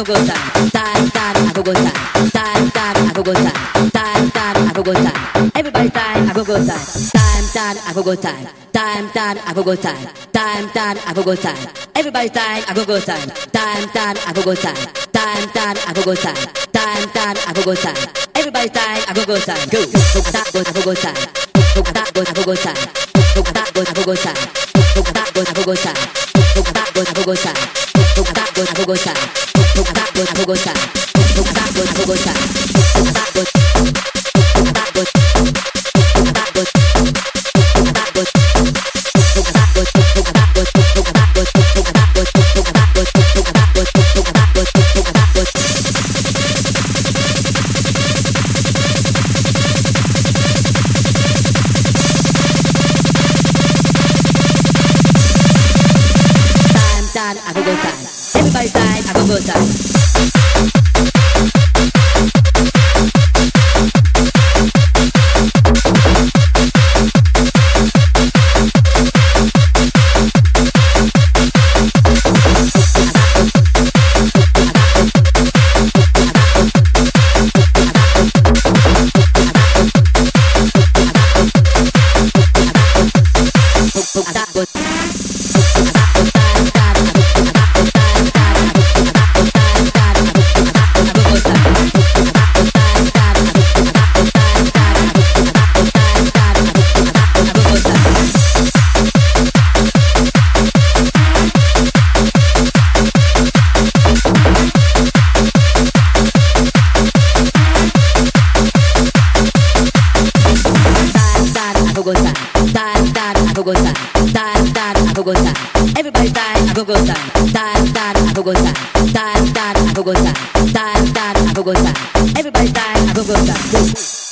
a good time. Time, have a good time. Time, have a good time. Time, have a good time. Everybody time, have a good time. Time, have a good time. Time, have a good time. Time, have a good time. Everybody time, have a good time. Time, have a good time. Time, have a good time. Time, have a good time. Everybody time, have a good time. Go, have a good time. Have a good time. Have a good time. Have a good time. Have a good time. Have a good time. Have a good time. Have a good time. Have a good time. Have a good time. Everybody time, have a good time. Everybody time, have a good time. Time, have a good time. Time, have a good time. Time, have a good time. Everybody time, have a good time.